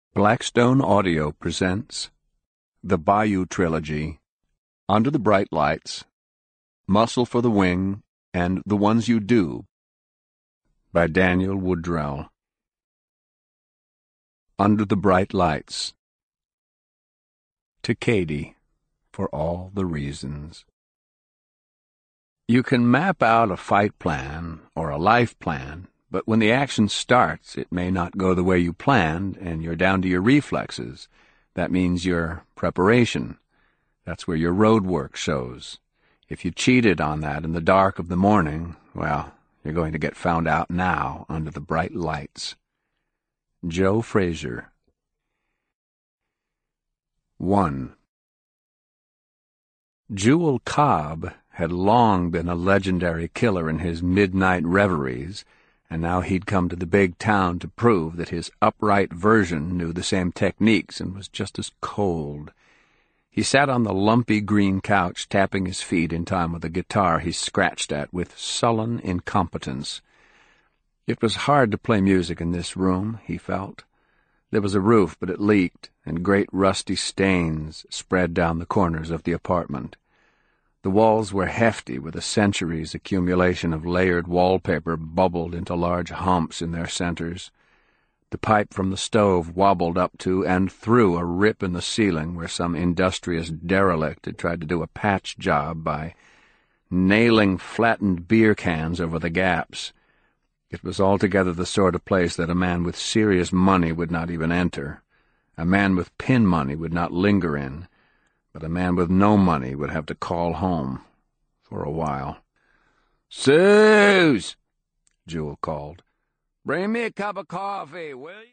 Blackstone Audio presents The Bayou Trilogy, Under the Bright Lights, Muscle for the Wing, and The Ones You Do, by Daniel Woodrell. Under the Bright Lights. To Katie, for all the reasons. You can map out a fight plan or a life plan, but when the action starts, it may not go the way you planned, and you're down to your reflexes. That means your preparation. That's where your road work shows. If you cheated on that in the dark of the morning, well, you're going to get found out now under the bright lights. Joe Frazier. 1. Jewel Cobb had long been a legendary killer in his midnight reveries, and now he'd come to the big town to prove that his upright version knew the same techniques and was just as cold. He sat on the lumpy green couch, tapping his feet in time with a guitar he scratched at with sullen incompetence. It was hard to play music in this room, he felt. There was a roof, but it leaked, and great rusty stains spread down the corners of the apartment. The walls were hefty, with a century's accumulation of layered wallpaper bubbled into large humps in their centers. The pipe from the stove wobbled up to and through a rip in the ceiling where some industrious derelict had tried to do a patch job by nailing flattened beer cans over the gaps. It was altogether the sort of place that a man with serious money would not even enter. A man with pin money would not linger in. But a man with no money would have to call home for a while. "Suze!" Jewel called. "Bring me a cup of coffee, will you?"